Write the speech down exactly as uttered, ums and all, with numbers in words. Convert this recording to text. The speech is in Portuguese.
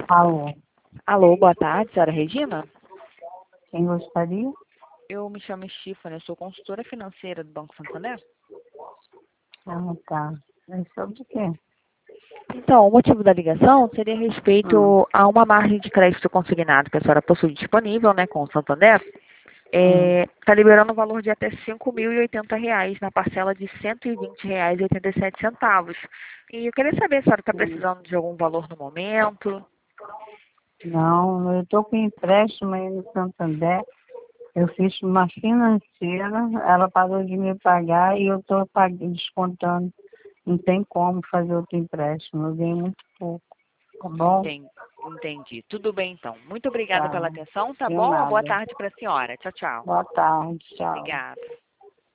Alô, Alô, boa tarde, senhora Regina. quem gostaria? Eu me chamo Stephanie, eu sou consultora financeira do Banco Santander. Ah, tá. É sobre o quê? Então, o motivo da ligação seria a Hum, respeito a uma margem de crédito consignado que a senhora possui disponível, né, com o Santander. hum, Está liberando o valor de até cinco mil e oitenta reais na parcela de cento e vinte reais e oitenta e sete centavos. E eu queria saber se a senhora está sim. precisando de algum valor no momento. Não, eu estou com empréstimo aí no Santander. Eu fiz uma financeira, ela parou de me pagar e eu estou descontando. Não tem como fazer outro empréstimo, eu ganhei muito pouco, tá bom? Entendi. Entendi. Tudo bem, então. Muito obrigada Tá, pela atenção, tá de bom? Uma boa nada. tarde para a senhora. Tchau, tchau. Boa tarde, tchau. Obrigada.